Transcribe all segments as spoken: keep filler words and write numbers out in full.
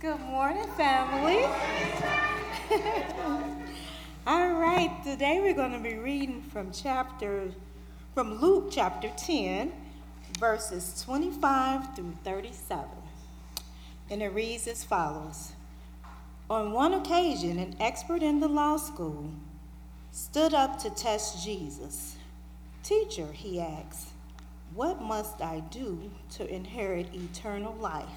Good morning, family. All right, today we're going to be reading from chapter, from Luke chapter ten, verses twenty-five through thirty-seven. And it reads as follows. On one occasion, an expert in the law school stood up to test Jesus. Teacher, he asked, what must I do to inherit eternal life?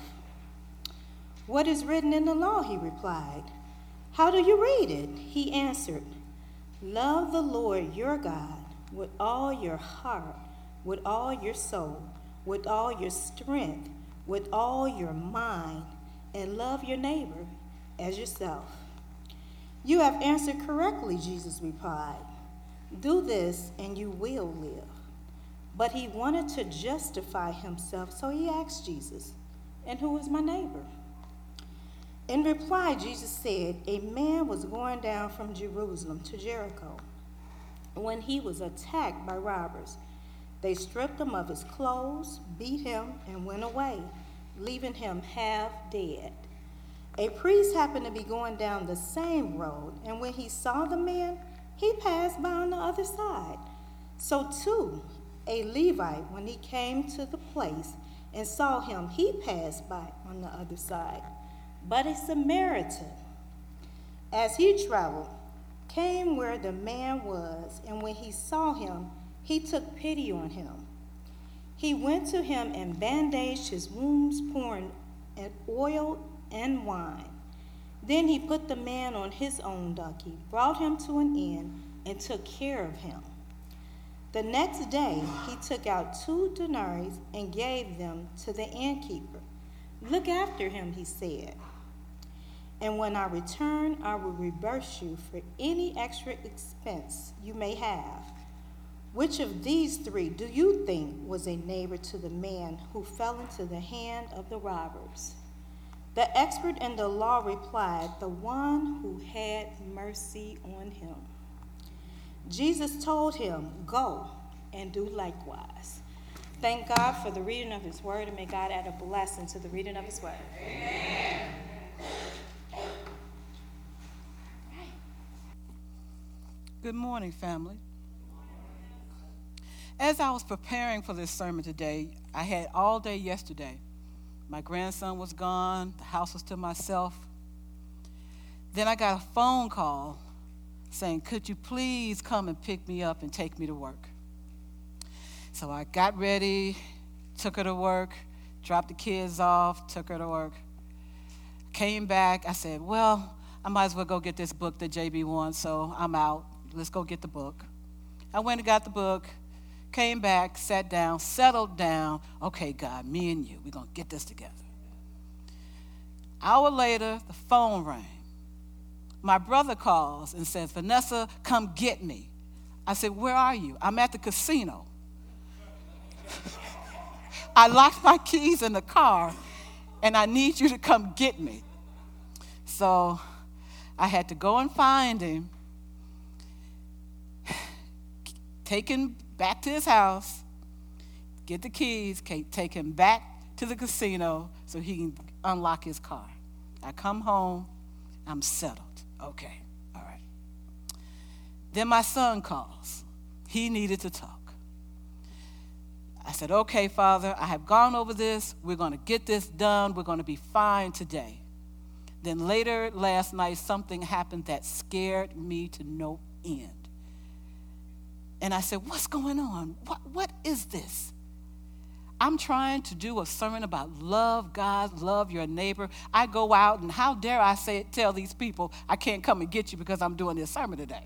What is written in the law, he replied. How do you read it? He answered, love the Lord your God with all your heart, with all your soul, with all your strength, with all your mind, and love your neighbor as yourself. You have answered correctly, Jesus replied. Do this and you will live. But he wanted to justify himself, so he asked Jesus, and who is my neighbor? In reply, Jesus said, a man was going down from Jerusalem to Jericho when he was attacked by robbers. They stripped him of his clothes, beat him, and went away, leaving him half dead. A priest happened to be going down the same road, and when he saw the man, he passed by on the other side. So too, a Levite, when he came to the place and saw him, he passed by on the other side. But a Samaritan, as he traveled, came where the man was, and when he saw him, he took pity on him. He went to him and bandaged his wounds, pouring oil and wine. Then he put the man on his own donkey, brought him to an inn, and took care of him. The next day he took out two denarii and gave them to the innkeeper. Look after him, he said. And when I return, I will reimburse you for any extra expense you may have. Which of these three do you think was a neighbor to the man who fell into the hand of the robbers? The expert in the law replied, the one who had mercy on him. Jesus told him, go and do likewise. Thank God for the reading of his word, and may God add a blessing to the reading of his word. Amen. Good morning, family. As I was preparing for this sermon today, I had all day yesterday. My grandson was gone, the house was to myself. Then I got a phone call saying, could you please come and pick me up and take me to work? So I got ready, took her to work, dropped the kids off, took her to work. Came back, I said, well, I might as well go get this book that J B wants, so I'm out. Let's go get the book. I went and got the book, came back, sat down, settled down. Okay, God, me and you, we're going to get this together. Hour later, the phone rang. My brother calls and says, Vanessa, come get me. I said, where are you? I'm at the casino. I locked my keys in the car, and I need you to come get me. So I had to go and find him, take him back to his house, get the keys, take him back to the casino so he can unlock his car. I come home, I'm settled. Okay, all right. Then my son calls. He needed to talk. I said, okay, Father, I have gone over this. We're going to get this done. We're going to be fine today. Then later last night, something happened that scared me to no end. And I said, what's going on? What, what is this? I'm trying to do a sermon about love God, love your neighbor. I go out, and how dare I say tell these people I can't come and get you because I'm doing this sermon today.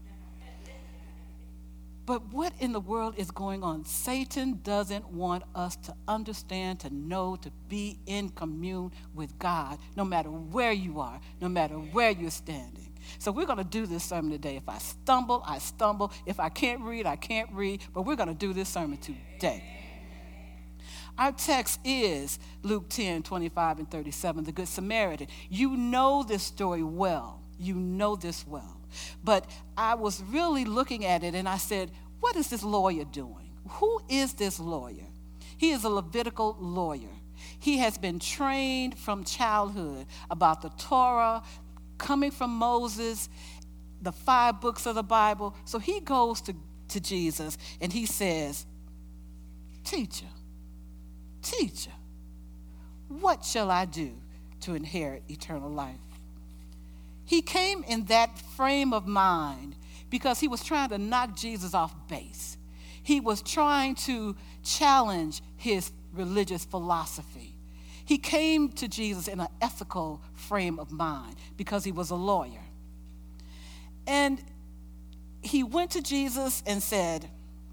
But what in the world is going on? Satan doesn't want us to understand, to know, to be in commune with God, no matter where you are, no matter where you're standing. So we're going to do this sermon today. If I stumble, I stumble. If I can't read, I can't read. But we're going to do this sermon today. Our text is Luke ten, twenty-five and thirty-seven, the Good Samaritan. You know this story well. You know this well. But I was really looking at it, and I said, what is this lawyer doing? Who is this lawyer? He is a Levitical lawyer. He has been trained from childhood about the Torah, coming from Moses, the five books of the Bible. So he goes to, to Jesus and he says, Teacher, teacher, what shall I do to inherit eternal life? He came in that frame of mind because he was trying to knock Jesus off base. He was trying to challenge his religious philosophy. He came to Jesus in an ethical frame of mind because he was a lawyer. And he went to Jesus and said,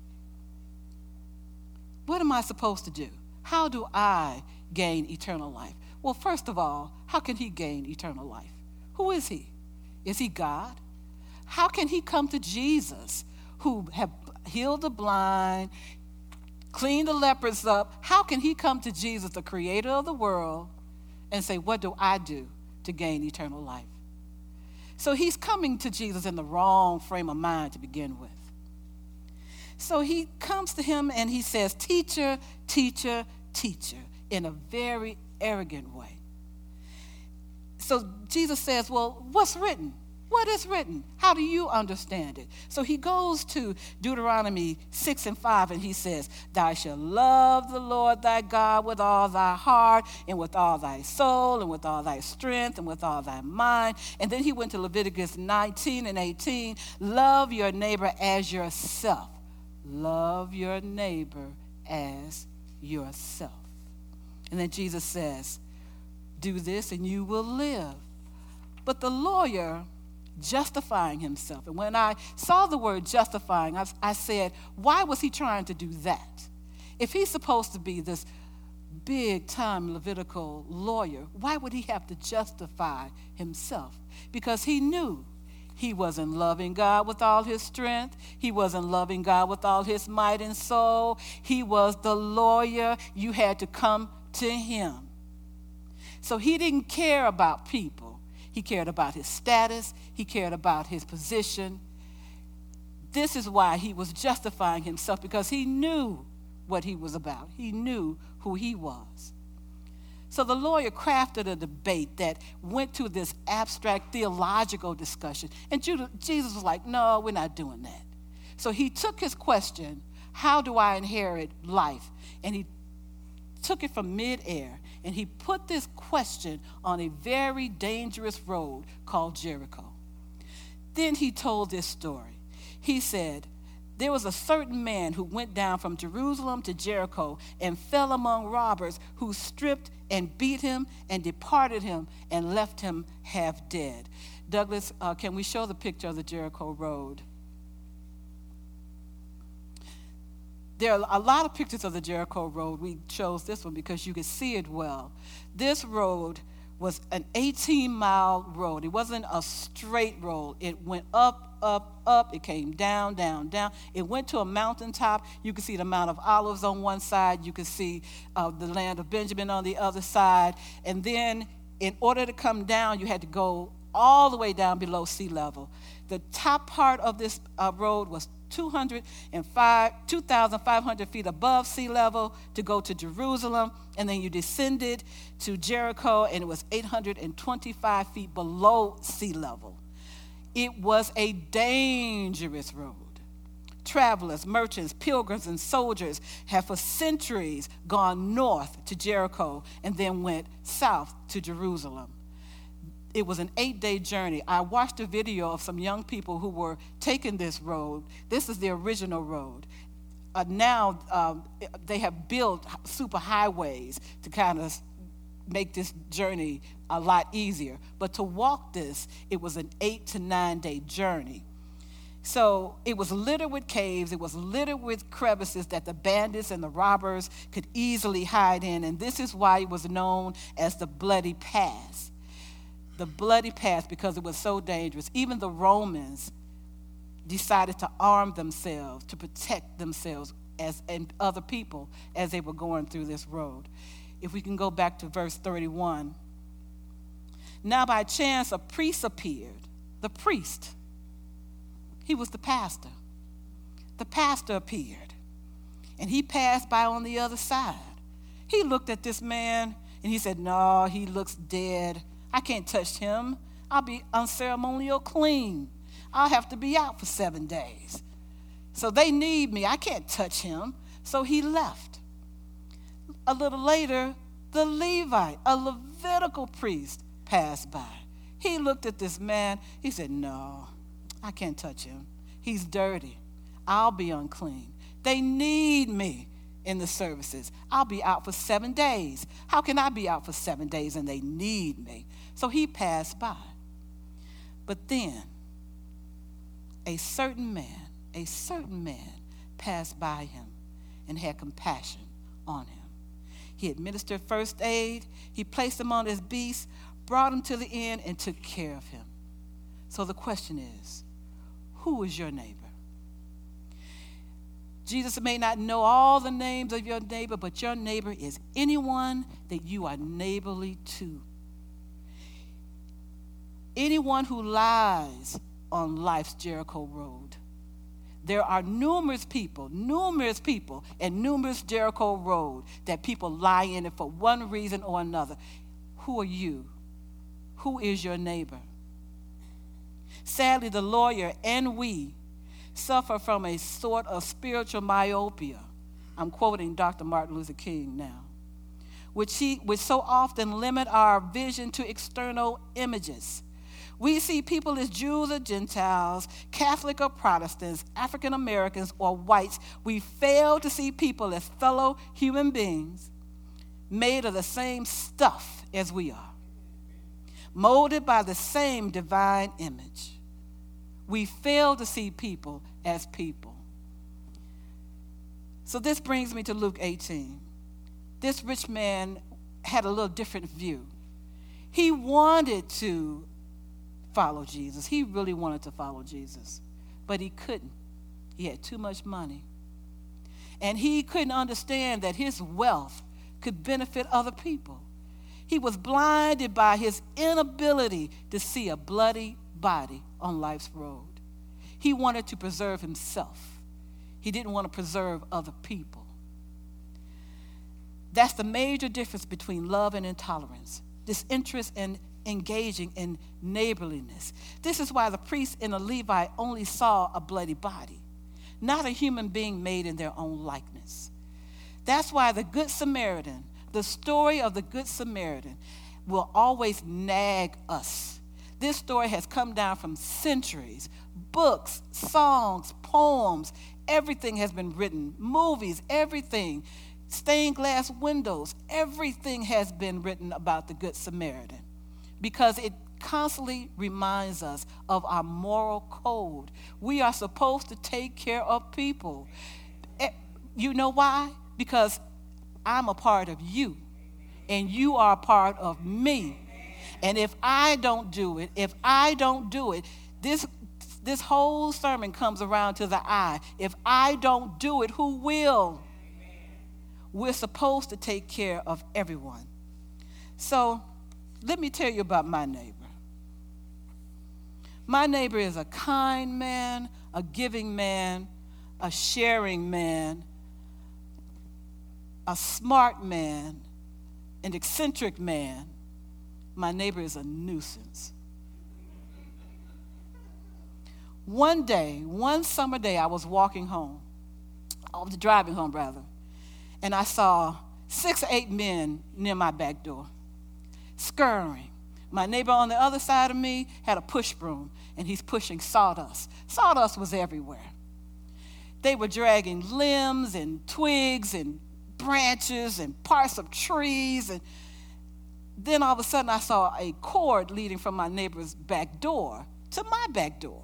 what am I supposed to do? How do I gain eternal life? Well, first of all, how can he gain eternal life? Who is he? Is he God? How can he come to Jesus, who have healed the blind, cleaned the lepers up? How can he come to Jesus, the creator of the world, and say, what do I do to gain eternal life? So he's coming to Jesus in the wrong frame of mind to begin with. So he comes to him and he says, teacher, teacher, teacher, in a very arrogant way. So Jesus says, well, what's written? What is written? How do you understand it? So he goes to Deuteronomy six and five and he says, thou shalt love the Lord thy God with all thy heart and with all thy soul and with all thy strength and with all thy mind. And then he went to Leviticus nineteen and eighteen, love your neighbor as yourself. Love your neighbor as yourself. And then Jesus says, do this and you will live. But the lawyer, justifying himself. And when I saw the word justifying, I, I said, why was he trying to do that? If he's supposed to be this big-time Levitical lawyer, why would he have to justify himself? Because he knew he wasn't loving God with all his strength. He wasn't loving God with all his might and soul. He was the lawyer. You had to come to him. So he didn't care about people. He cared about his status. He cared about his position. This is why he was justifying himself, because he knew what he was about. He knew who he was. So the lawyer crafted a debate that went to this abstract theological discussion. And Jesus was like, no, we're not doing that. So he took his question, how do I inherit life? And he took it from midair, and he put this question on a very dangerous road called Jericho. Then he told this story. He said, there was a certain man who went down from Jerusalem to Jericho and fell among robbers who stripped and beat him and departed him and left him half dead. Douglas, uh, can we show the picture of the Jericho road? There are a lot of pictures of the Jericho road. We chose this one because you could see it well. This road was an eighteen-mile road. It wasn't a straight road. It went up, up, up. It came down, down, down. It went to a mountaintop. You could see the Mount of Olives on one side. You could see uh, the land of Benjamin on the other side. And then in order to come down, you had to go all the way down below sea level. The top part of this uh, road was two thousand five hundred feet above sea level to go to Jerusalem, and then you descended to Jericho, and it was eight hundred twenty-five feet below sea level. It was a dangerous road. Travelers, merchants, pilgrims, and soldiers have for centuries gone north to Jericho and then went south to Jerusalem. It was an eight-day journey. I watched a video of some young people who were taking this road. This is the original road. Uh, now um, they have built super highways to kind of make this journey a lot easier. But to walk this, it was an eight to nine-day journey. So it was littered with caves. It was littered with crevices that the bandits and the robbers could easily hide in. And this is why it was known as the Bloody Pass. The Bloody Pass, because it was so dangerous. Even the Romans decided to arm themselves to protect themselves as and other people as they were going through this road. If we can go back to verse thirty-one. Now by chance a priest appeared. The priest. He was the pastor. The pastor appeared. And he passed by on the other side. He looked at this man and he said, no, he looks dead. I can't touch him. I'll be unceremonial clean. I'll have to be out for seven days. So they need me. I can't touch him. So he left. A little later, the Levite, a Levitical priest, passed by. He looked at this man. He said, no, I can't touch him. He's dirty. I'll be unclean. They need me in the services. I'll be out for seven days. How can I be out for seven days and they need me? So he passed by. But then, a certain man, a certain man passed by him and had compassion on him. He administered first aid. He placed him on his beast, brought him to the inn, and took care of him. So the question is, who is your neighbor? Jesus may not know all the names of your neighbor, but your neighbor is anyone that you are neighborly to. Anyone who lies on life's Jericho road. There are numerous people, numerous people, and numerous Jericho road that people lie in it for one reason or another. Who are you? Who is your neighbor? Sadly, the lawyer and we suffer from a sort of spiritual myopia. I'm quoting Doctor Martin Luther King now, which, he, which so often limit our vision to external images. We see people as Jews or Gentiles, Catholic or Protestants, African Americans or whites. We fail to see people as fellow human beings made of the same stuff as we are, molded by the same divine image. We fail to see people as people. So this brings me to Luke eighteen. This rich man had a little different view. He wanted to follow Jesus. He really wanted to follow Jesus, but he couldn't. He had too much money. And he couldn't understand that his wealth could benefit other people. He was blinded by his inability to see a bloody body on life's road. He wanted to preserve himself. He didn't want to preserve other people. That's the major difference between love and intolerance. Disinterest and engaging in neighborliness. This is why the priest and the Levite only saw a bloody body, not a human being made in their own likeness. That's why the Good Samaritan, the story of the Good Samaritan, will always nag us. This story has come down from centuries. Books, songs, poems, everything has been written. Movies, everything. Stained glass windows, everything has been written about the Good Samaritan, because it constantly reminds us of our moral code. We are supposed to take care of people. You know why? Because I'm a part of you, and you are a part of me. And if I don't do it, if I don't do it, this, this whole sermon comes around to the I. If I don't do it, who will? We're supposed to take care of everyone. So, let me tell you about my neighbor. My neighbor is a kind man, a giving man, a sharing man, a smart man, an eccentric man. My neighbor is a nuisance. One day, one summer day, I was walking home, I was driving home rather, and I saw six or eight men near my back door, scurrying. My neighbor on the other side of me had a push broom, and he's pushing sawdust. Sawdust was everywhere. They were dragging limbs and twigs and branches and parts of trees. And then all of a sudden, I saw a cord leading from my neighbor's back door to my back door.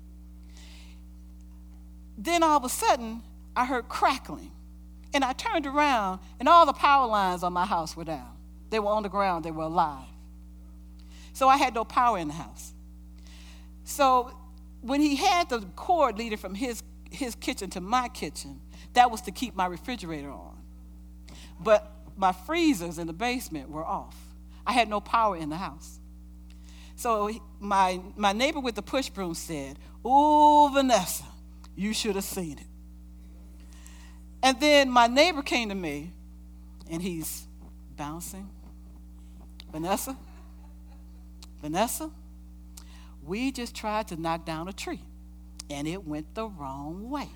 Then all of a sudden, I heard crackling. And I turned around, and all the power lines on my house were down. They were on the ground. They were alive. So I had no power in the house. So when he had the cord leading from his, his kitchen to my kitchen, that was to keep my refrigerator on. But my freezers in the basement were off. I had no power in the house. So my, my neighbor with the push broom said, "Ooh, Vanessa, you should have seen it." And then my neighbor came to me and he's bouncing. Vanessa, Vanessa, we just tried to knock down a tree, and it went the wrong way.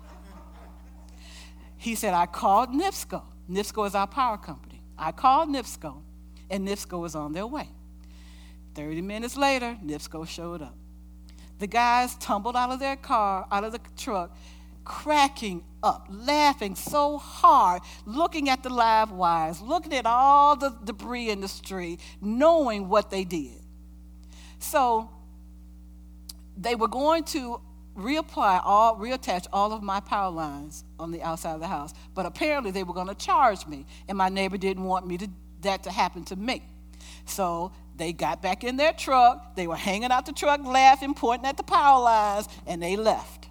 He said, I called NIPSCO. NIPSCO is our power company. I called NIPSCO, and NIPSCO is on their way. thirty minutes later, NIPSCO showed up. The guys tumbled out of their car, out of the truck, cracking up, laughing so hard, looking at the live wires, looking at all the debris in the street, knowing what they did. So they were going to reapply all, reattach all of my power lines on the outside of the house, but apparently they were going to charge me, and my neighbor didn't want me to that to happen to me. So they got back in their truck, they were hanging out the truck, laughing, pointing at the power lines, and they left.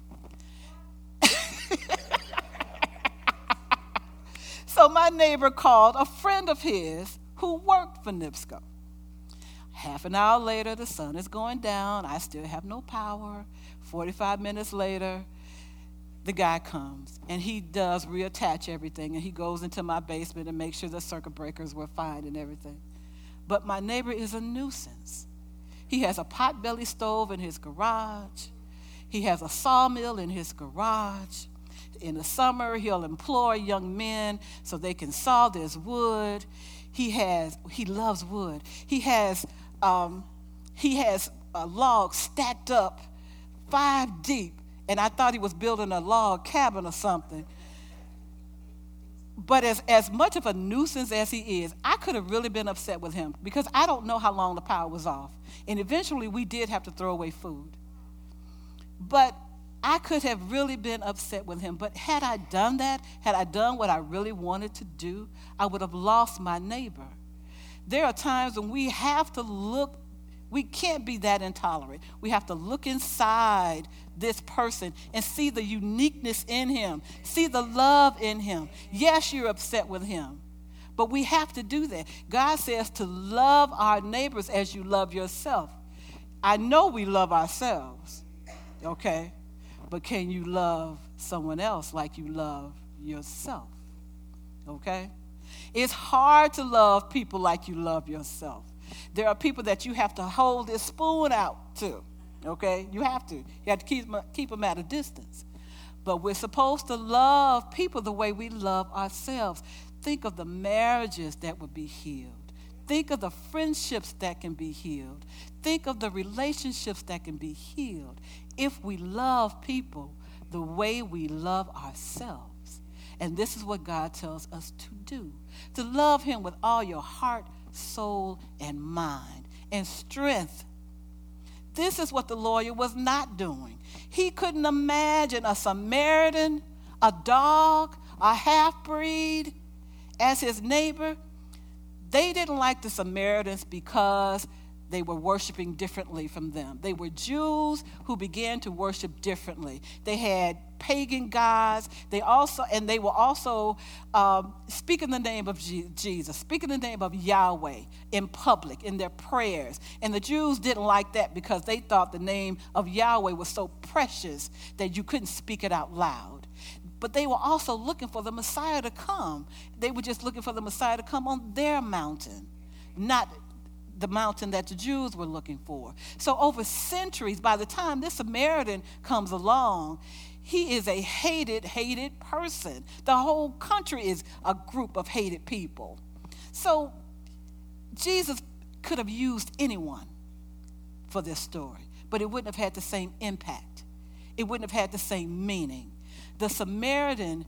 So my neighbor called a friend of his who worked for NIPSCO. Half an hour later, the sun is going down. I still have no power. forty-five minutes later, the guy comes, and he does reattach everything, and he goes into my basement and makes sure the circuit breakers were fine and everything. But my neighbor is a nuisance. He has a potbelly stove in his garage. He has a sawmill in his garage. In the summer, he'll employ young men so they can saw this wood. He has, he loves wood. He has, um, he has a log stacked up five deep, and I thought he was building a log cabin or something. But as, as much of a nuisance as he is, I could have really been upset with him because I don't know how long the power was off. And eventually we did have to throw away food. But I could have really been upset with him. But had I done that, had I done what I really wanted to do, I would have lost my neighbor. There are times when we have to look, we can't be that intolerant. We have to look inside this person and see the uniqueness in him, see the love in him. Yes, you're upset with him, but we have to do that. God says to love our neighbors as you love yourself. I know we love ourselves, okay, but can you love someone else like you love yourself, okay? It's hard to love people like you love yourself. There are people that you have to hold this spoon out to. Okay, you have to. You have to keep, keep them at a distance. But we're supposed to love people the way we love ourselves. Think of the marriages that would be healed. Think of the friendships that can be healed. Think of the relationships that can be healed if we love people the way we love ourselves. And this is what God tells us to do. To love him with all your heart, soul, and mind, and strength. This is what the lawyer was not doing. He couldn't imagine a Samaritan, a dog, a half-breed as his neighbor. They didn't like the Samaritans because they were worshiping differently from them. They were Jews who began to worship differently. They had pagan gods. They also, and they were also um, speaking the name of Je- Jesus, speaking the name of Yahweh in public, in their prayers. And the Jews didn't like that because they thought the name of Yahweh was so precious that you couldn't speak it out loud. But they were also looking for the Messiah to come. They were just looking for the Messiah to come on their mountain, not the mountain that the Jews were looking for. So over centuries, by the time this Samaritan comes along, he is a hated, hated person. The whole country is a group of hated people. So Jesus could have used anyone for this story, but it wouldn't have had the same impact. It wouldn't have had the same meaning. The Samaritan,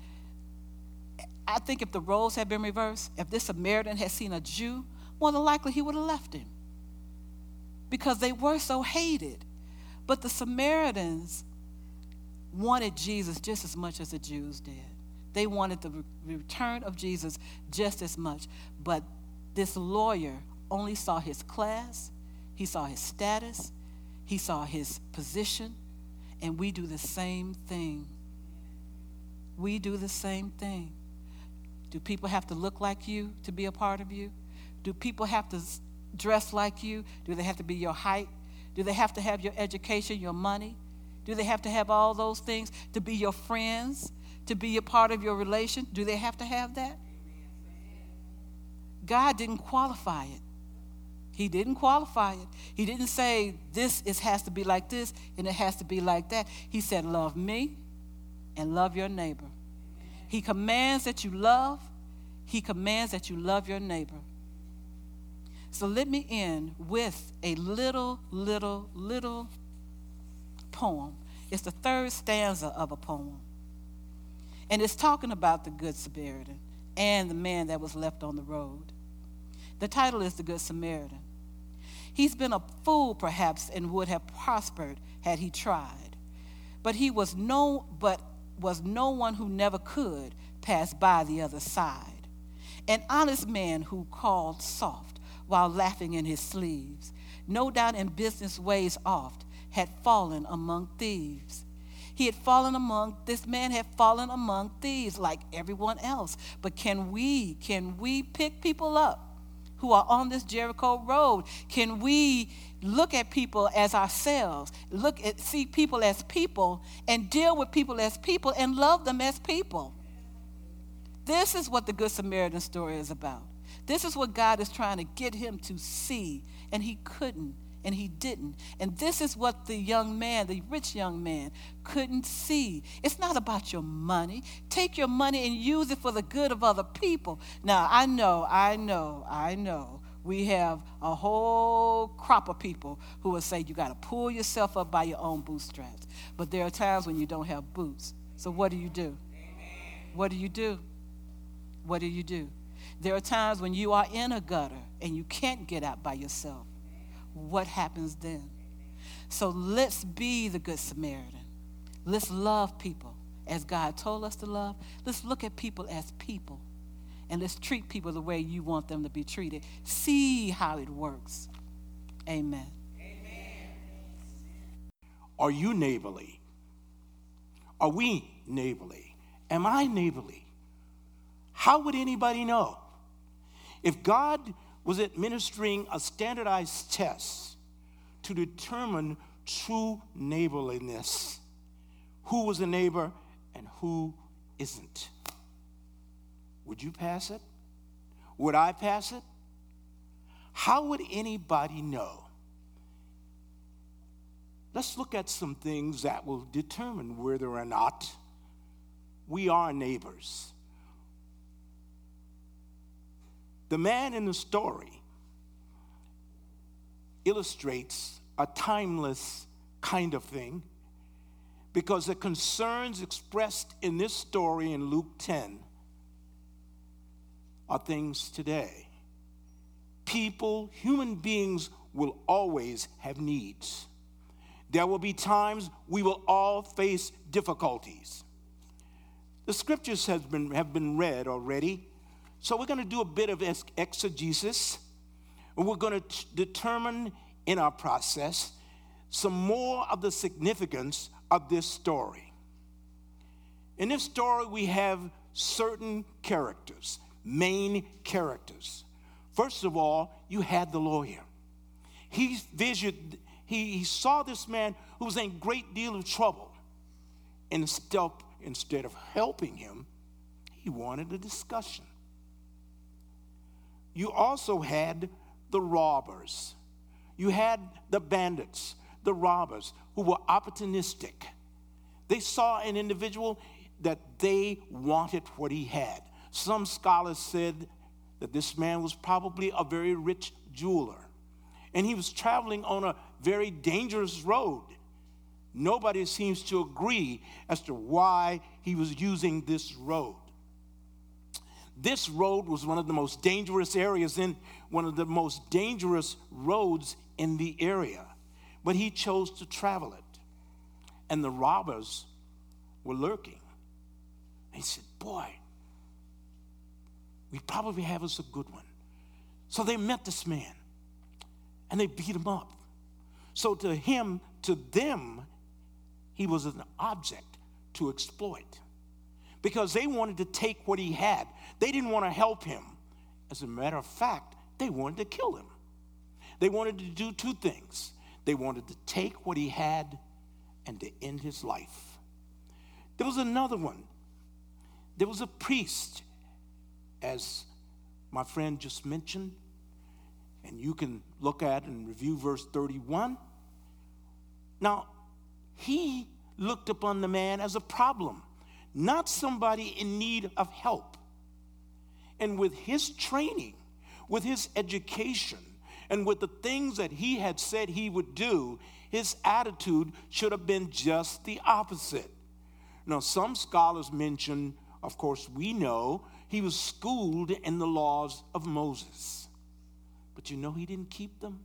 I think if the roles had been reversed, if this Samaritan had seen a Jew, more than likely he would have left him because they were so hated. But the Samaritans wanted Jesus just as much as the Jews did. They wanted the re- return of Jesus just as much. But this lawyer only saw his class, he saw his status, he saw his position, and we do the same thing. We do the same thing. Do people have to look like you to be a part of you? Do people have to dress like you? Do they have to be your height? Do they have to have your education, your money? Do they have to have all those things to be your friends, to be a part of your relation? Do they have to have that? God didn't qualify it. He didn't qualify it. He didn't say this is, has to be like this and it has to be like that. He said, love me and love your neighbor. He commands that you love. He commands that you love your neighbor. So let me end with a little, little, little poem. It's the third stanza of a poem. And it's talking about the Good Samaritan and the man that was left on the road. The title is The Good Samaritan. He's been a fool, perhaps, and would have prospered had he tried. But he was no, but was no one who never could pass by the other side. An honest man who called soft while laughing in his sleeves, no doubt in business ways oft, had fallen among thieves. He had fallen among, this man had fallen among thieves like everyone else. But can we, can we pick people up who are on this Jericho road? Can we look at people as ourselves, look at, see people as people, and deal with people as people and love them as people? This is what the Good Samaritan story is about. This is what God is trying to get him to see, and he couldn't, and he didn't. And this is what the young man, the rich young man, couldn't see. It's not about your money. Take your money and use it for the good of other people. Now, I know, I know, I know, we have a whole crop of people who will say you got to pull yourself up by your own bootstraps. But there are times when you don't have boots. So what do you do? What do you do? What do you do? There are times when you are in a gutter and you can't get out by yourself. What happens then? So let's be the Good Samaritan. Let's love people as God told us to love. Let's look at people as people. And let's treat people the way you want them to be treated. See how it works. Amen. Are you neighborly? Are we neighborly? Am I neighborly? How would anybody know? If God was administering a standardized test to determine true neighborliness, who was a neighbor and who isn't, would you pass it? Would I pass it? How would anybody know? Let's look at some things that will determine whether or not we are neighbors. The man in the story illustrates a timeless kind of thing because the concerns expressed in this story in Luke ten are things today. People, human beings, will always have needs. There will be times we will all face difficulties. The scriptures have been, have been read already, so we're going to do a bit of exegesis, and we're going to t- determine in our process some more of the significance of this story. In this story, we have certain characters, main characters. First of all, you had the lawyer. He visioned, he, he saw this man who was in a great deal of trouble. Instead, instead of helping him, he wanted a discussion. You also had the robbers. You had the bandits, the robbers, who were opportunistic. They saw an individual that they wanted what he had. Some scholars said that this man was probably a very rich jeweler, and he was traveling on a very dangerous road. Nobody seems to agree as to why he was using this road. This road was one of the most dangerous areas in one of the most dangerous roads in the area, but he chose to travel it. And the robbers were lurking. He said, boy, we probably have us a good one. So they met this man and they beat him up. So to him, to them, he was an object to exploit because they wanted to take what he had. They didn't want to help him. As a matter of fact, they wanted to kill him. They wanted to do two things. They wanted to take what he had and to end his life. There was another one. There was a priest, as my friend just mentioned, and you can look at and review verse thirty-one. Now, he looked upon the man as a problem, not somebody in need of help. And with his training, with his education, and with the things that he had said he would do, his attitude should have been just the opposite. Now, some scholars mention, of course, we know he was schooled in the laws of Moses. But you know he didn't keep them?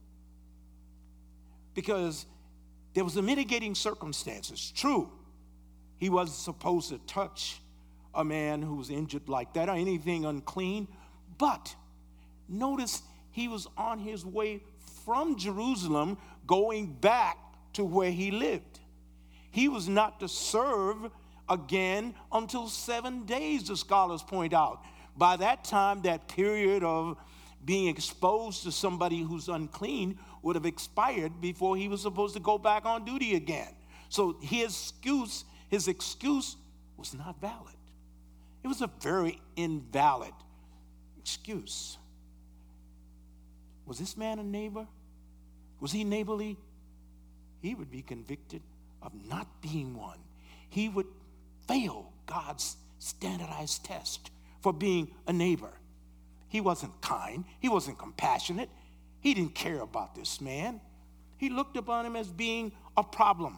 Because there was a mitigating circumstances. True, he wasn't supposed to touch a man who was injured like that or anything unclean. But notice he was on his way from Jerusalem going back to where he lived. He was not to serve again until seven days, the scholars point out. By that time, that period of being exposed to somebody who's unclean would have expired before he was supposed to go back on duty again. So his excuse, his excuse was not valid. It was a very invalid excuse. Was this man a neighbor? Was he neighborly? He would be convicted of not being one. He would fail God's standardized test for being a neighbor. He wasn't kind. He wasn't compassionate. He didn't care about this man. He looked upon him as being a problem.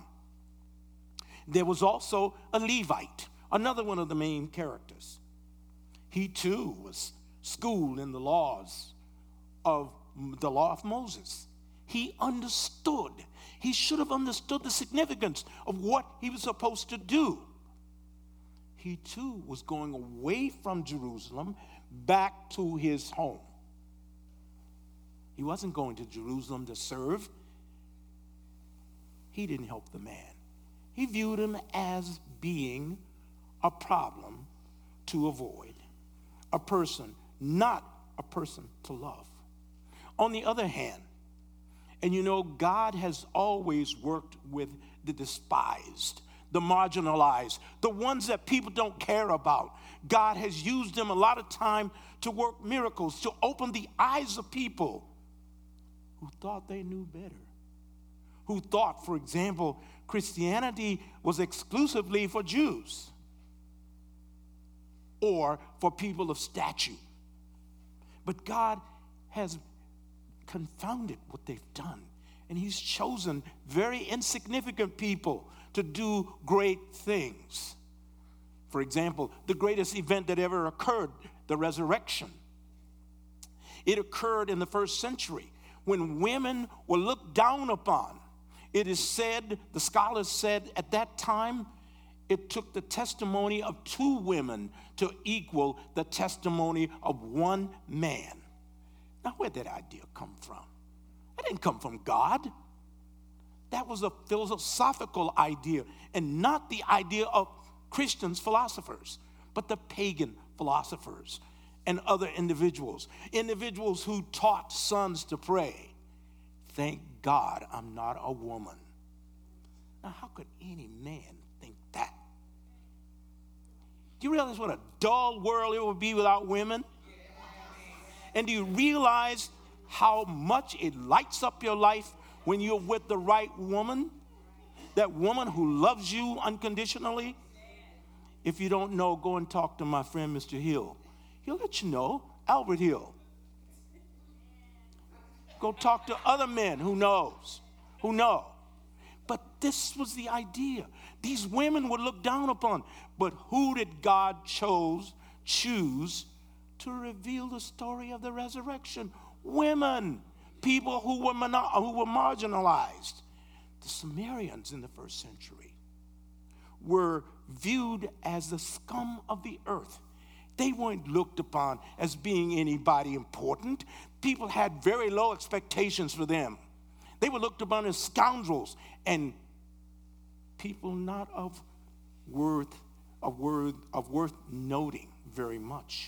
There was also a Levite, another one of the main characters. He too was schooled in the laws of the law of Moses. He understood. He should have understood the significance of what he was supposed to do. He too was going away from Jerusalem back to his home. He wasn't going to Jerusalem to serve. He didn't help the man. He viewed him as being a problem to avoid, a person, not a person to love. On the other hand, and you know, God has always worked with the despised, the marginalized, the ones that people don't care about. God has used them a lot of time to work miracles, to open the eyes of people who thought they knew better, who thought, for example, Christianity was exclusively for Jews or for people of stature. But God has confounded what they've done, and he's chosen very insignificant people to do great things. For example, the greatest event that ever occurred, the resurrection. It occurred in the first century when women were looked down upon. It is said, the scholars said, at that time, it took the testimony of two women to equal the testimony of one man. Now, where did that idea come from? That didn't come from God. That was a philosophical idea, and not the idea of Christians, philosophers, but the pagan philosophers and other individuals, individuals who taught sons to pray. Thank God I'm not a woman. Now, how could any man think that? Do you realize what a dull world it would be without women? And do you realize how much it lights up your life when you're with the right woman? That woman who loves you unconditionally? If you don't know, go and talk to my friend, Mister Hill. He'll let you know, Albert Hill. Go talk to other men who knows, who know. But this was the idea. These women were looked down upon. But who did God chose, choose to reveal the story of the resurrection? Women, people who were, mono- who were marginalized. The Samaritans in the first century were viewed as the scum of the earth. They weren't looked upon as being anybody important. People had very low expectations for them. They were looked upon as scoundrels and people not of worth, of worth, of worth noting very much.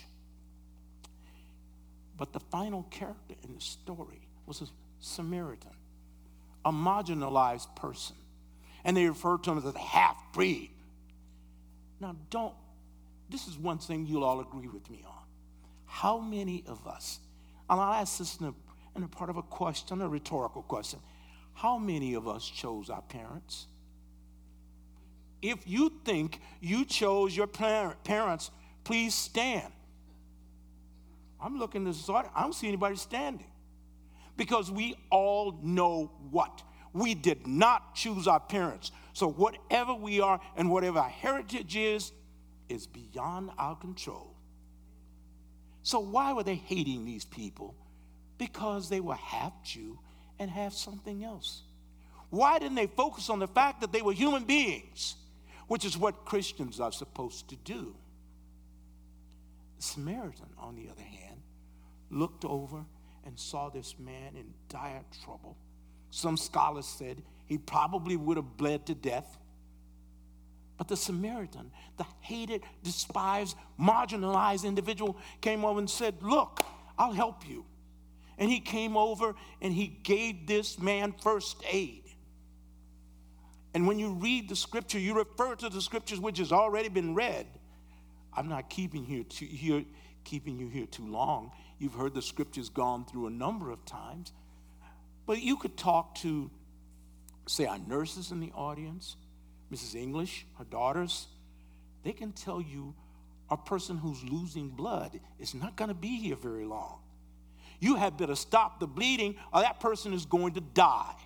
But the final character in the story was a Samaritan, a marginalized person. And they referred to him as a half-breed. Now, don't, this is one thing you'll all agree with me on. how many of us, and I'll ask this in a, in a part of a question, a rhetorical question, how many of us chose our parents? If you think you chose your parent, parents, please stand. I'm looking at this, I don't see anybody standing. Because we all know what? We did not choose our parents. So whatever we are and whatever our heritage is, is beyond our control. So why were they hating these people? Because they were half Jew and half something else. Why didn't they focus on the fact that they were human beings, which is what Christians are supposed to do? The Samaritan, on the other hand, looked over and saw this man in dire trouble. Some scholars said he probably would have bled to death. But the Samaritan, the hated, despised, marginalized individual, came over and said, look, I'll help you. And he came over and he gave this man first aid. And when you read the scripture, you refer to the scriptures which has already been read. I'm not keeping here too, here, keeping you here too long. You've heard the scriptures gone through a number of times. But you could talk to, say, our nurses in the audience, Missus English, her daughters. They can tell you a person who's losing blood is not going to be here very long. You had better stop the bleeding or that person is going to die.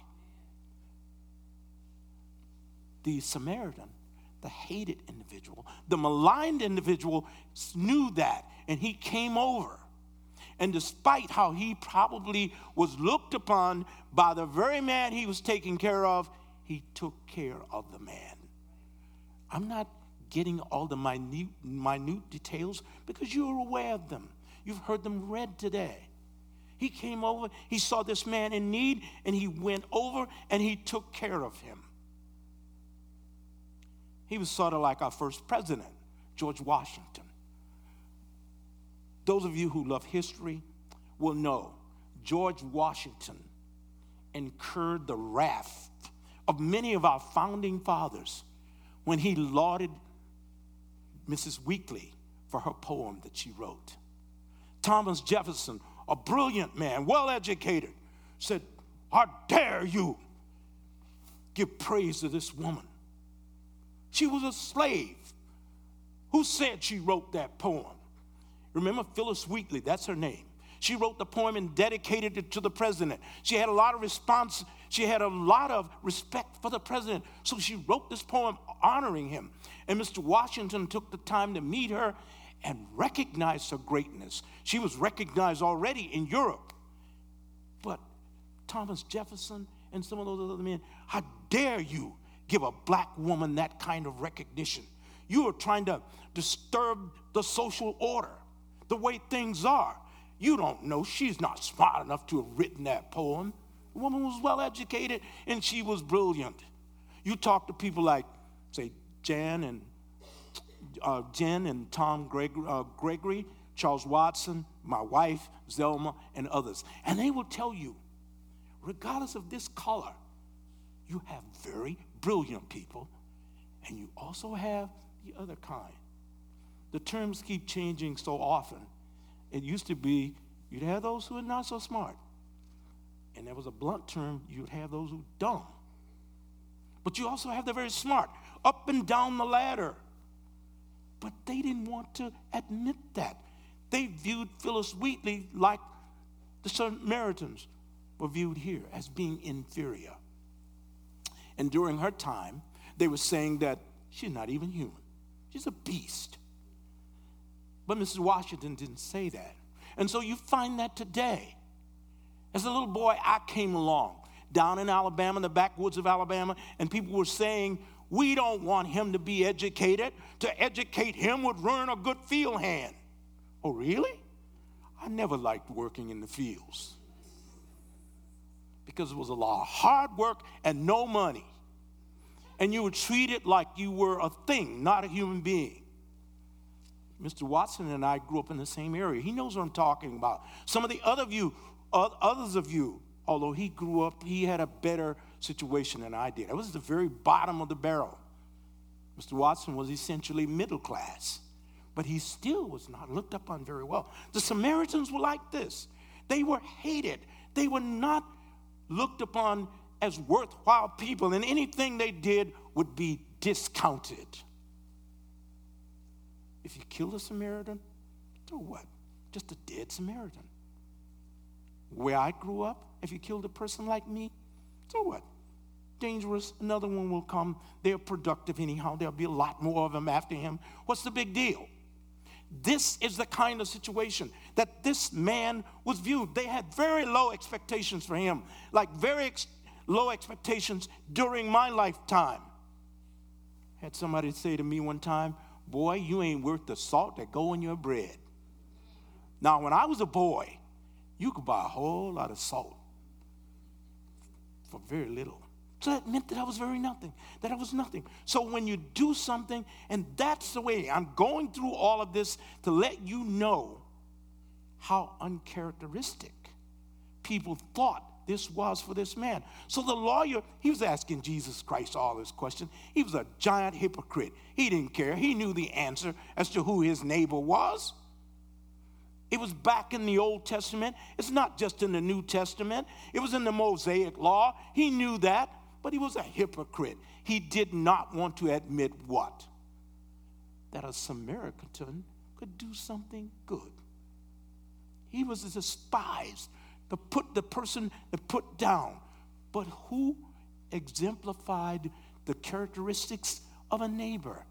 The Samaritan, the hated individual, the maligned individual knew that, and he came over. And despite how he probably was looked upon by the very man he was taking care of, he took care of the man. I'm not getting all the minute, minute details because you're aware of them. You've heard them read today. He came over, he saw this man in need, and he went over and he took care of him. He was sort of like our first president, George Washington. Those of you who love history will know George Washington incurred the wrath of many of our founding fathers when he lauded Missus Weekly for her poem that she wrote. Thomas Jefferson, a brilliant man, well-educated, said, "How dare you give praise to this woman? She was a slave. Who said she wrote that poem?" Remember Phyllis Wheatley, that's her name. She wrote the poem and dedicated it to the president. She had a lot of response, she had a lot of respect for the president. So she wrote this poem honoring him. And Mister Washington took the time to meet her and recognize her greatness. She was recognized already in Europe. But Thomas Jefferson and some of those other men, how dare you give a black woman that kind of recognition? You are trying to disturb the social order, the way things are. You don't know. She's not smart enough to have written that poem. The woman was well educated and she was brilliant. You talk to people like, say, Jan and uh, Jen and Tom Greg, uh, Gregory, Charles Watson, my wife, Zelma, and others. And they will tell you, regardless of this color, you have very brilliant people, and you also have the other kind. The terms keep changing so often. It used to be you'd have those who are not so smart. And there was a blunt term, you'd have those who are dumb. But you also have the very smart, up and down the ladder. But they didn't want to admit that. They viewed Phyllis Wheatley like the Samaritans were viewed here as being inferior. And during her time, they were saying that she's not even human. She's a beast. But Missus Washington didn't say that. And so you find that today. As a little boy, I came along down in Alabama, in the backwoods of Alabama, and people were saying, we don't want him to be educated. To educate him would ruin a good field hand. Oh, really? I never liked working in the fields because it was a lot of hard work and no money. And you were treated like you were a thing, not a human being. Mister Watson and I grew up in the same area. He knows what I'm talking about. Some of the other of you, others of you, although he grew up, he had a better situation than I did. I was at the very bottom of the barrel. Mister Watson was essentially middle class. but he still was not looked upon very well. The Samaritans were like this. They were hated. They were not looked upon as worthwhile people, and anything they did would be discounted. If you killed a Samaritan, so what? Just a dead Samaritan. Where I grew up, if you killed a person like me, so what? Dangerous, another one will come. They're productive anyhow. There'll be a lot more of them after him. What's the big deal? This is the kind of situation that this man was viewed. They had very low expectations for him, like very ex- low expectations during my lifetime. Had somebody say to me one time, boy, you ain't worth the salt that go in your bread. Now, when I was a boy, you could buy a whole lot of salt for very little. So that meant that I was very nothing, that I was nothing. So when you do something, and that's the way, I'm going through all of this to let you know how uncharacteristic people thought this was for this man. So the lawyer, he was asking Jesus Christ all this questions. He was a giant hypocrite. He didn't care. He knew the answer as to who his neighbor was. It was back in the Old Testament. It's not just in the New Testament. It was in the Mosaic Law. He knew that, but he was a hypocrite. He did not want to admit what? That a Samaritan could do something good. He was despised, to put the person to put down. But who exemplified the characteristics of a neighbor?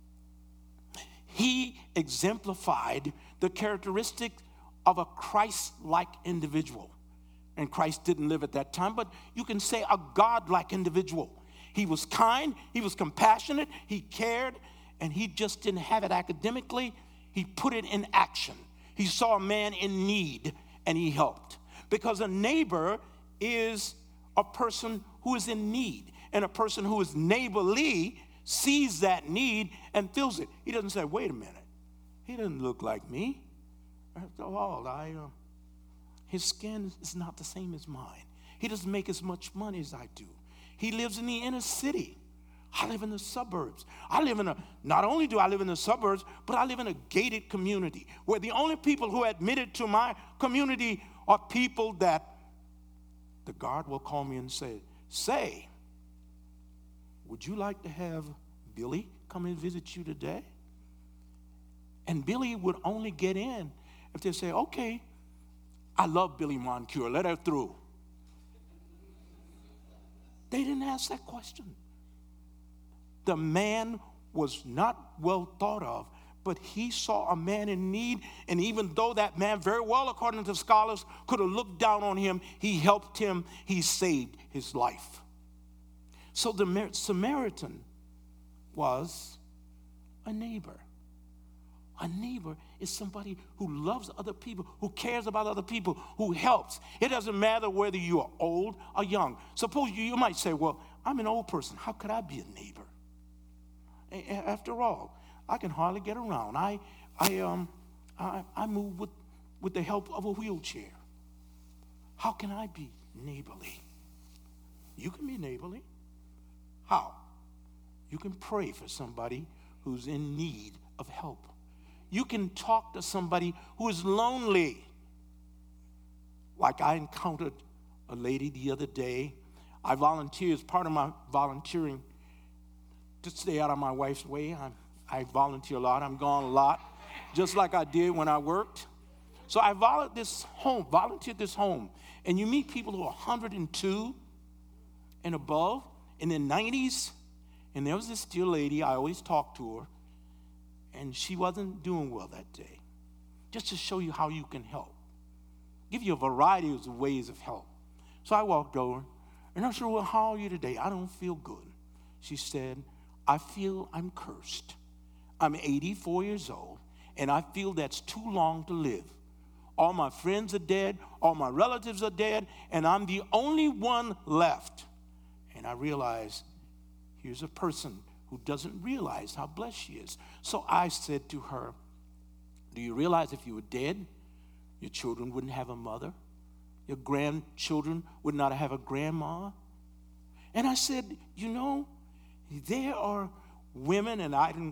He exemplified the characteristic of a Christ-like individual. And Christ didn't live at that time, but you can say a God-like individual. He was kind, he was compassionate, he cared, and he just didn't have it academically. He put it in action. He saw a man in need, and he helped. Because a neighbor is a person who is in need, and a person who is neighborly sees that need and feels it. He doesn't say, wait a minute, he doesn't look like me. After all, I, uh, his skin is not the same as mine. He doesn't make as much money as I do. He lives in the inner city. I live in the suburbs. I live in a, not only do I live in the suburbs, but I live in a gated community where the only people who are admitted to my community are people that the guard will call me and say, say, would you like to have Billy come and visit you today? And Billy would only get in if they say, okay, I love Billy Moncure, let her through. They didn't ask that question. The man was not well thought of, but he saw a man in need, and even though that man very well, according to scholars, could have looked down on him, he helped him, he saved his life. So the Samaritan was a neighbor. A neighbor is somebody who loves other people, who cares about other people, who helps. It doesn't matter whether you are old or young. Suppose you, you might say, well, I'm an old person. How could I be a neighbor? After all, I can hardly get around. I, I, um, I, I move with, with the help of a wheelchair. How can I be neighborly? You can be neighborly. How? You can pray for somebody who's in need of help. You can talk to somebody who is lonely. Like I encountered a lady the other day. I volunteer as part of my volunteering to stay out of my wife's way. I, I volunteer a lot. I'm gone a lot, just like I did when I worked. So I volunteered this home, volunteered this home. And you meet people who are one hundred two and above, in their nineties. And there was this dear lady, I always talked to her, and she wasn't doing well that day. Just to show you how you can help. Give you a variety of ways of help. So I walked over, and I said, well, how are you today? I don't feel good. She said, I feel I'm cursed. I'm eighty-four years old, and I feel that's too long to live. All my friends are dead, all my relatives are dead, and I'm the only one left. And I realized, here's a person who doesn't realize how blessed she is. So I said to her, do you realize if you were dead, your children wouldn't have a mother? Your grandchildren would not have a grandma? And I said, you know, there are women, and I didn't,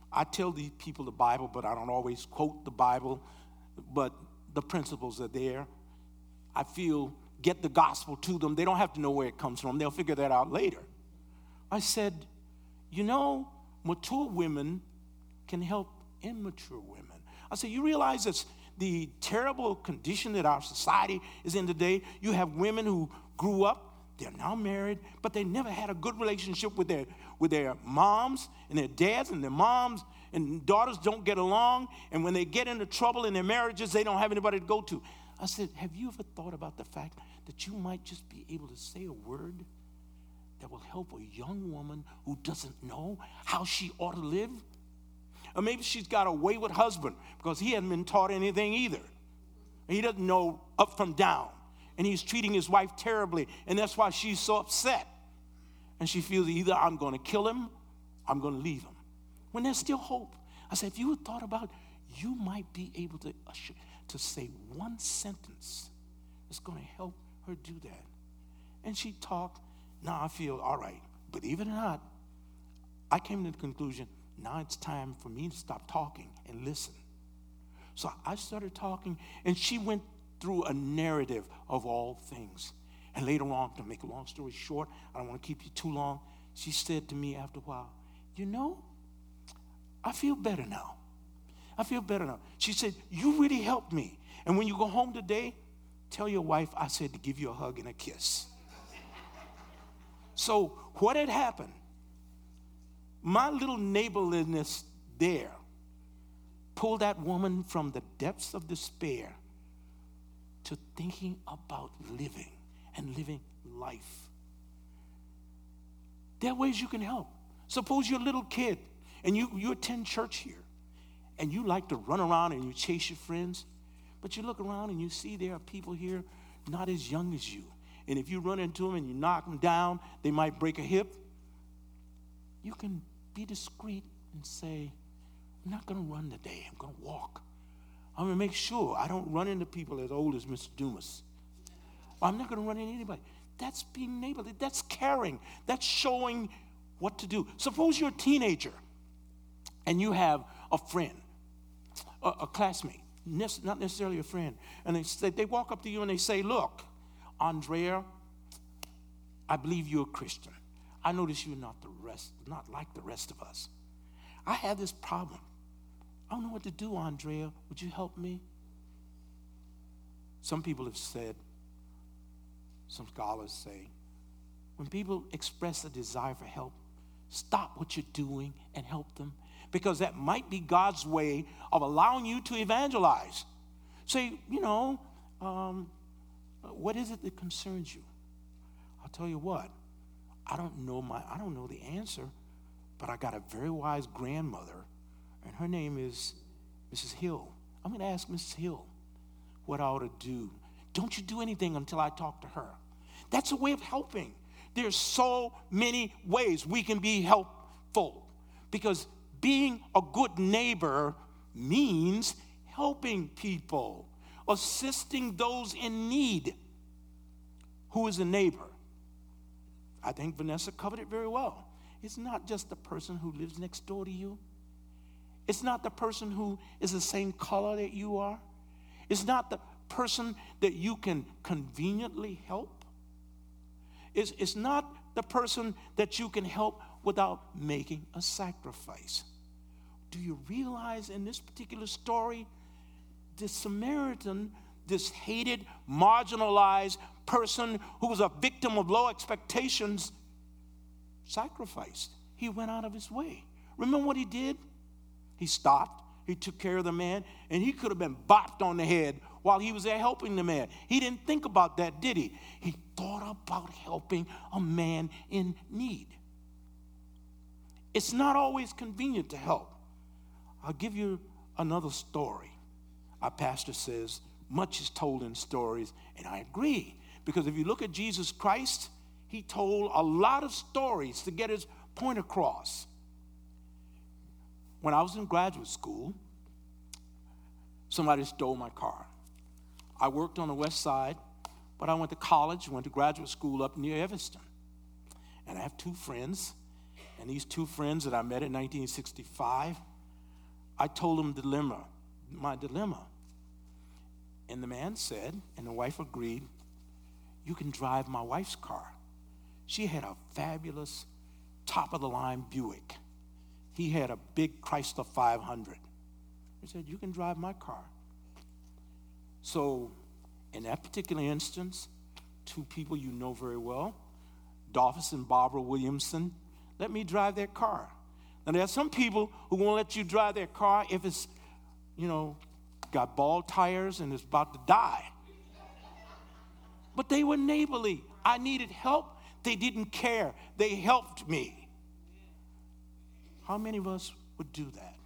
I tell these people the Bible, but I don't always quote the Bible, but the principles are there. I feel get the gospel to them. They don't have to know where it comes from. They'll figure that out later. I said, you know, mature women can help immature women. I said, you realize it's the terrible condition that our society is in today? You have women who grew up, they're now married, but they never had a good relationship with their with their moms and their dads, and their moms and daughters don't get along, and when they get into trouble in their marriages, they don't have anybody to go to. I said, have you ever thought about the fact that you might just be able to say a word that will help a young woman who doesn't know how she ought to live? Or maybe she's got a wayward husband because he hasn't been taught anything either. He doesn't know up from down. And he's treating his wife terribly, and that's why she's so upset. And she feels either I'm going to kill him, I'm going to leave him. When there's still hope. I said, if you had thought about, you might be able to, to say one sentence that's going to help her do that. And she talked. Now I feel, all right, believe it or not, I came to the conclusion, now it's time for me to stop talking and listen. So I started talking, and she went through a narrative of all things. And later on, to make a long story short, I don't want to keep you too long, she said to me after a while, you know, I feel better now. I feel better now. She said, you really helped me. And when you go home today, tell your wife I said to give you a hug and a kiss. So what had happened? My little neighborliness there pulled that woman from the depths of despair to thinking about living and living life. There are ways you can help. Suppose you're a little kid and you, you attend church here and you like to run around and you chase your friends, but you look around and you see there are people here not as young as you. And if you run into them and you knock them down, they might break a hip. You can be discreet and say, I'm not going to run today. I'm going to walk. I'm going to make sure I don't run into people as old as Mister Dumas. I'm not going to run into anybody. That's being neighborly. That's caring. That's showing what to do. Suppose you're a teenager and you have a friend, a, a classmate, not necessarily a friend, and they say, they walk up to you and they say, look, Andrea, I believe you're a Christian. I notice you're not the rest, not like the rest of us. I have this problem. I don't know what to do, Andrea. Would you help me? Some people have said, some scholars say, when people express a desire for help, stop what you're doing and help them, because that might be God's way of allowing you to evangelize. Say, you know, um, what is it that concerns you? I'll tell you what, I don't know my, I don't know the answer, but I got a very wise grandmother, and her name is Missus Hill. I'm going to ask Missus Hill what I ought to do. Don't you do anything until I talk to her. That's a way of helping. There's so many ways we can be helpful, because being a good neighbor means helping people, assisting those in need. Who is a neighbor? I think Vanessa covered it very well. It's not just the person who lives next door to you. It's not the person who is the same color that you are. It's not the person that you can conveniently help. It's, it's not the person that you can help without making a sacrifice. Do you realize in this particular story, this Samaritan, this hated, marginalized person who was a victim of low expectations, sacrificed. He went out of his way. Remember what he did? He stopped, he took care of the man, and he could have been bopped on the head while he was there helping the man. He didn't think about that, did he? He thought about helping a man in need. It's not always convenient to help. I'll give you another story. Our pastor says, much is told in stories, and I agree. Because if you look at Jesus Christ, he told a lot of stories to get his point across. When I was in graduate school, somebody stole my car. I worked on the west side, but I went to college, went to graduate school up near Evanston. And I have two friends, and these two friends that I met in nineteen sixty-five, I told him dilemma, my dilemma. And the man said, and the wife agreed, you can drive my wife's car. She had a fabulous top-of-the-line Buick. He had a big Chrysler five hundred. He said, you can drive my car. So in that particular instance, two people you know very well, Dolphus and Barbara Williamson, let me drive their car. Now, there are some people who won't let you drive their car if it's, you know, got bald tires and it's about to die. But they were neighborly. I needed help. They didn't care. They helped me. How many of us would do that?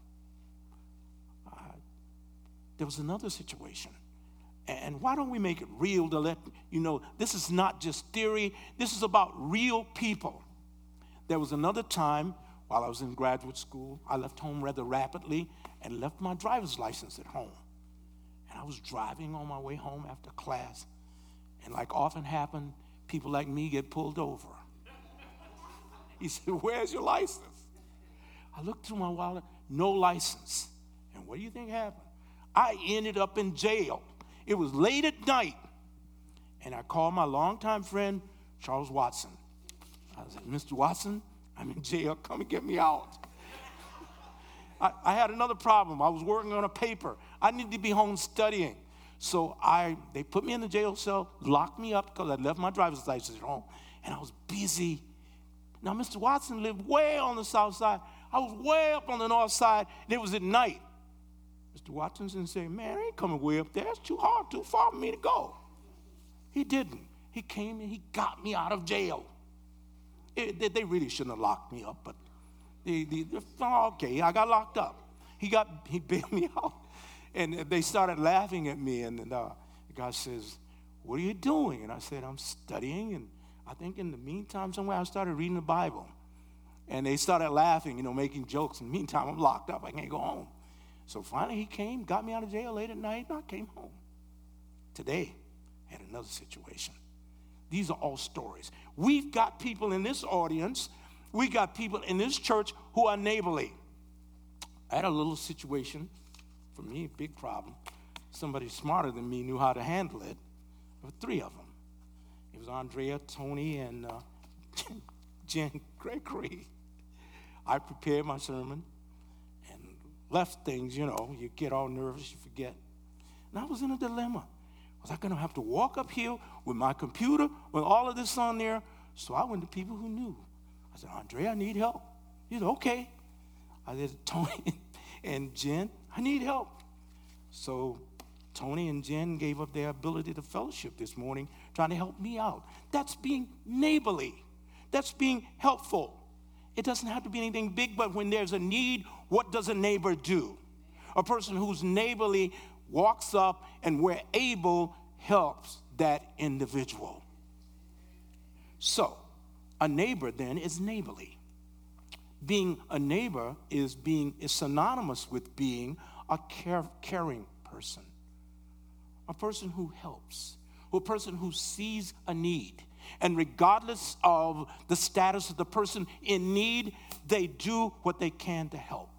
Uh, there was another situation. And why don't we make it real to let you know this is not just theory. This is about real people. There was another time while I was in graduate school, I left home rather rapidly and left my driver's license at home. And I was driving on my way home after class. And like often happened, people like me get pulled over. He said, where's your license? I looked through my wallet, no license. And what do you think happened? I ended up in jail. It was late at night. And I called my longtime friend, Charles Watson. I said, Mister Watson, I'm in jail. Come and get me out. I, I had another problem. I was working on a paper. I needed to be home studying. So I, they put me in the jail cell, locked me up because I left my driver's license at home, and I was busy. Now, Mister Watson lived way on the south side. I was way up on the north side, and it was at night. Mister Watson said, man, I ain't coming way up there. It's too hard, too far for me to go. He didn't. He came and he got me out of jail. It, they, they really shouldn't have locked me up, but they, they, oh, okay, I got locked up. He got, he bailed me out. And they started laughing at me, and uh, the guy says, what are you doing? And I said, I'm studying, and I think in the meantime, somewhere I started reading the Bible. And they started laughing, you know, making jokes. In the meantime, I'm locked up. I can't go home. So finally he came, got me out of jail late at night, and I came home. Today, I had another situation. These are all stories. We've got people in this audience, we got people in this church who are neighborly. I had a little situation. For me, a big problem. Somebody smarter than me knew how to handle it. There were three of them. It was Andrea, Tony, and uh, Jen Gregory. I prepared my sermon and left things, you know, you get all nervous, you forget. And I was in a dilemma. Was I going to have to walk up here with my computer, with all of this on there? So I went to people who knew. I said, Andrea, I need help. He said, okay. I said, Tony and Jen, I need help. So Tony and Jen gave up their ability to fellowship this morning, trying to help me out. That's being neighborly. That's being helpful. It doesn't have to be anything big, but when there's a need, what does a neighbor do? A person who's neighborly walks up and where able helps that individual. So a neighbor then is neighborly. Being a neighbor is being is synonymous with being a care, caring person, a person who helps, a person who sees a need, and regardless of the status of the person in need, they do what they can to help.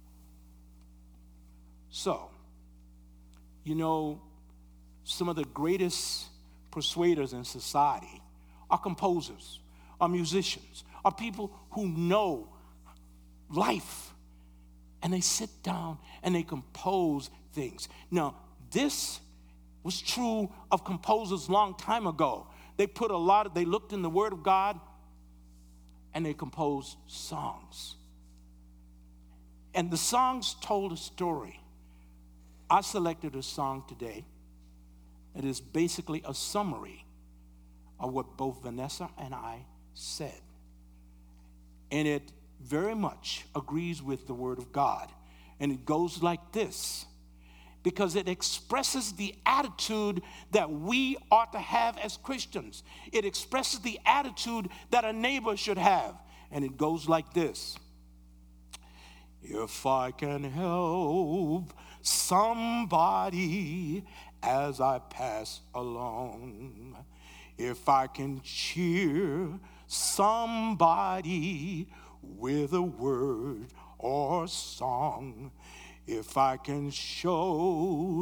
So, you know, some of the greatest persuaders in society are composers, are musicians, are people who know life, and they sit down and they compose things. Now, this was true of composers long time ago. They put a lot of, they looked in the Word of God and they composed songs. And the songs told a story. I selected a song today that is basically a summary of what both Vanessa and I said. And it very much agrees with the Word of God. And it goes like this, because it expresses the attitude that we ought to have as Christians. It expresses the attitude that a neighbor should have. And it goes like this. If I can help somebody as I pass along, if I can cheer somebody with a word or song, If I can show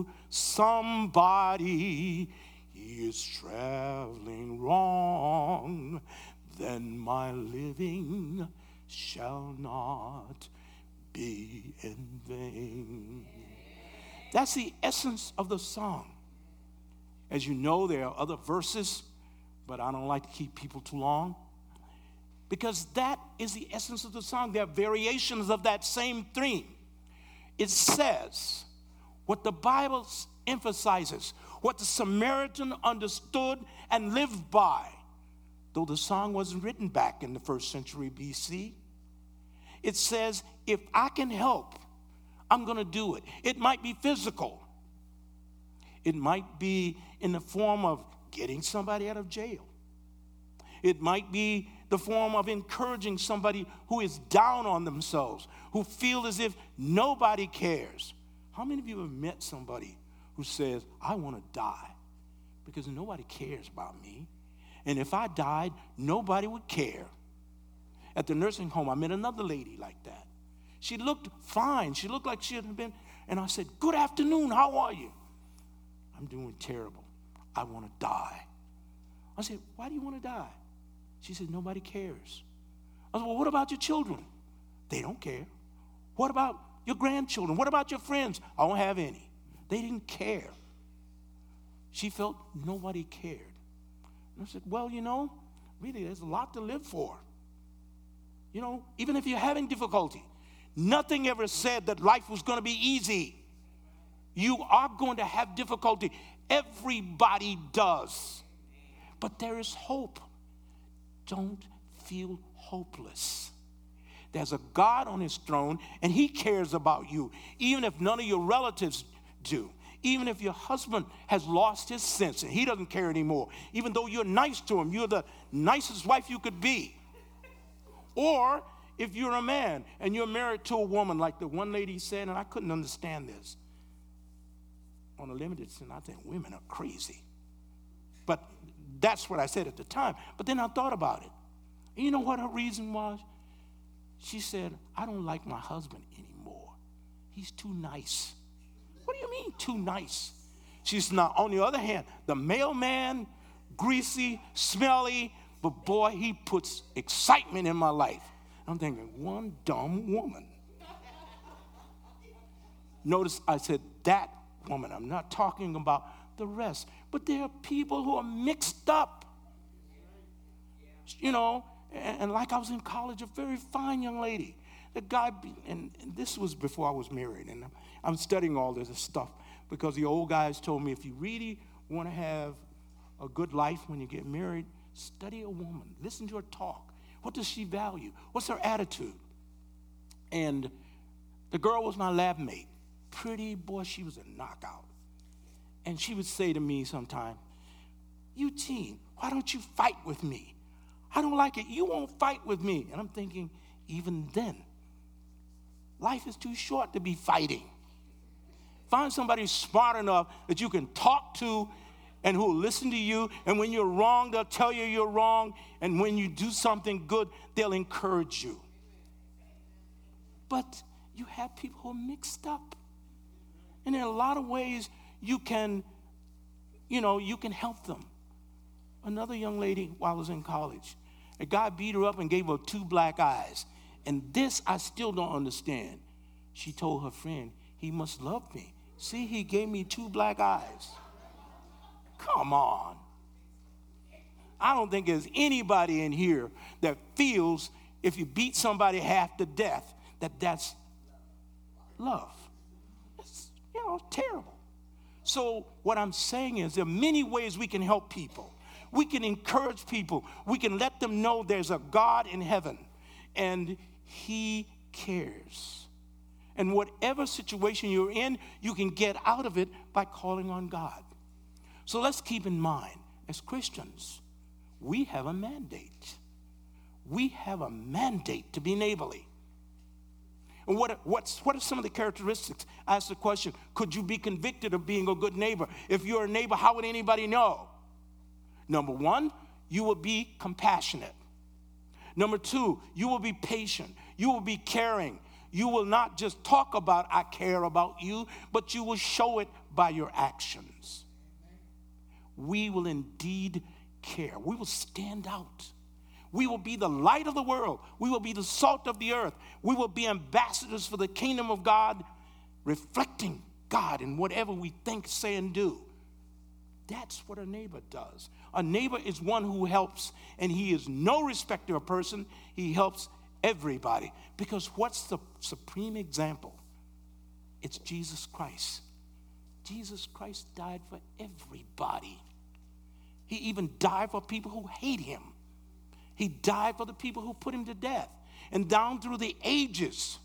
somebody he is traveling wrong, then my living shall not be in vain. That's the essence of the song. As you know, there are other verses, but I don't like to keep people too long, because that is the essence of the song. There are variations of that same theme. It says what the Bible emphasizes, what the Samaritan understood and lived by, though the song wasn't written back in the first century B C. It says, if I can help, I'm going to do it. It might be physical. It might be in the form of getting somebody out of jail. It might be the form of encouraging somebody who is down on themselves, who feel as if nobody cares. How many of you have met somebody who says, I want to die because nobody cares about me, and if I died, nobody would care? At the nursing home, I met another lady like that. She looked fine. She looked like she had been, and I said, good afternoon, how are you? I'm doing terrible. I want to die. I said, why do you want to die? She said, nobody cares. I said, well, what about your children? They don't care. What about your grandchildren? What about your friends? I don't have any. They didn't care. She felt nobody cared. And I said, well, you know, really, there's a lot to live for. You know, even if you're having difficulty, nothing ever said that life was going to be easy. You are going to have difficulty. Everybody does. But there is hope. Don't feel hopeless. There's a God on his throne, and he cares about you, even if none of your relatives do. Even if your husband has lost his sense and he doesn't care anymore, even though you're nice to him, you're the nicest wife you could be. Or if you're a man and you're married to a woman, like the one lady said, and I couldn't understand this. On a limited sense, I think women are crazy. But that's what I said at the time. But then I thought about it. And you know what her reason was? She said, I don't like my husband anymore. He's too nice. What do you mean, too nice? She said, now, on the other hand, the mailman, greasy, smelly, but boy, he puts excitement in my life. I'm thinking, one dumb woman. Notice I said that woman. I'm not talking about the rest. But there are people who are mixed up. You know, and, and like I was in college, a very fine young lady. The guy, and, and this was before I was married, and I'm, I'm studying all this stuff because the old guys told me if you really want to have a good life when you get married, study a woman. Listen to her talk. What does she value? What's her attitude? And the girl was my lab mate. Pretty, boy, she was a knockout. And she would say to me sometime, Eugene, why don't you fight with me? I don't like it. You won't fight with me. And I'm thinking, even then, life is too short to be fighting. Find somebody smart enough that you can talk to and who will listen to you. And when you're wrong, they'll tell you you're wrong. And when you do something good, they'll encourage you. But you have people who are mixed up. And in a lot of ways, you can, you know, you can help them. Another young lady, while I was in college, a guy beat her up and gave her two black eyes. And this I still don't understand. She told her friend, he must love me. See, he gave me two black eyes. Come on. I don't think there's anybody in here that feels if you beat somebody half to death, that that's love. It's, you know, terrible. So what I'm saying is there are many ways we can help people. We can encourage people. We can let them know there's a God in heaven and he cares. And whatever situation you're in, you can get out of it by calling on God. So let's keep in mind, as Christians, we have a mandate. We have a mandate to be neighborly. And what, what's, what are some of the characteristics? I asked the question, could you be convicted of being a good neighbor? If you're a neighbor, how would anybody know? Number one, you will be compassionate. Number two, you will be patient. You will be caring. you will not just talk about, I care about you, but you will show it by your actions. We will indeed care. We will stand out. We will be the light of the world. We will be the salt of the earth. We will be ambassadors for the kingdom of God, reflecting God in whatever we think, say, and do. That's what a neighbor does. A neighbor is one who helps, and he is no respecter of person. He helps everybody. Because what's the supreme example? It's Jesus Christ. Jesus Christ died for everybody. He even died for people who hate him. He died for the people who put him to death. And down through the ages.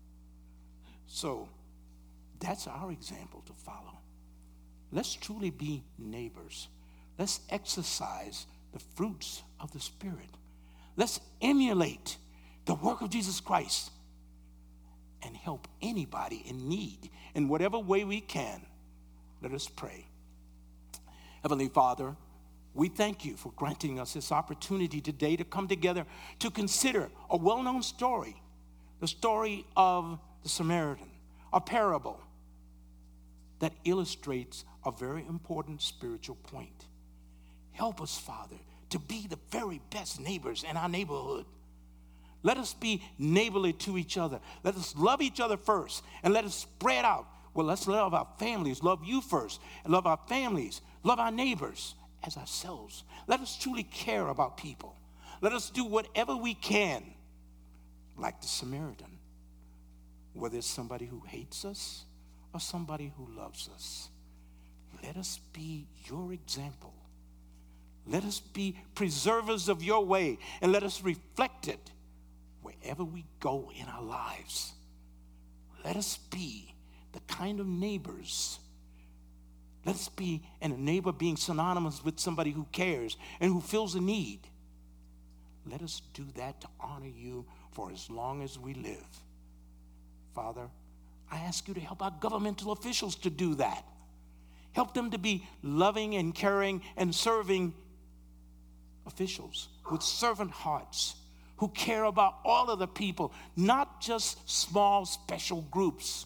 So that's our example to follow. Let's truly be neighbors. Let's exercise the fruits of the Spirit. Let's emulate the work of Jesus Christ and help anybody in need in whatever way we can. Let us pray. Heavenly Father, we thank you for granting us this opportunity today to come together to consider a well-known story, the story of the Samaritan, a parable that illustrates a very important spiritual point. Help us, Father, to be the very best neighbors in our neighborhood. Let us be neighborly to each other. Let us love each other first, and let us spread out. Well, let's love our families, love you first, and love our families, love our neighbors as ourselves. Let us truly care about people. Let us do whatever we can, like the Samaritan, whether it's somebody who hates us or somebody who loves us. Let us be your example. Let us be preservers of your way, and let us reflect it wherever we go in our lives. Let us be the kind of neighbors. Let us be, and a neighbor being synonymous with somebody who cares and who feels a need. Let us do that to honor you for as long as we live. Father, I ask you to help our governmental officials to do that. Help them to be loving and caring and serving officials with servant hearts who care about all of the people, not just small special groups.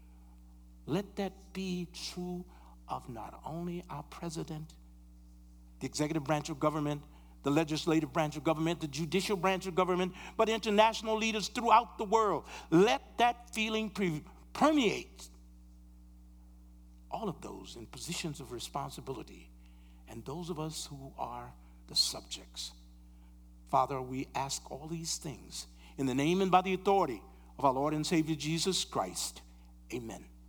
Let that be true of not only our president, the executive branch of government, the legislative branch of government, the judicial branch of government, but international leaders throughout the world. Let that feeling pre- permeate all of those in positions of responsibility and those of us who are the subjects. Father, we ask all these things in the name and by the authority of our Lord and Savior Jesus Christ. Amen.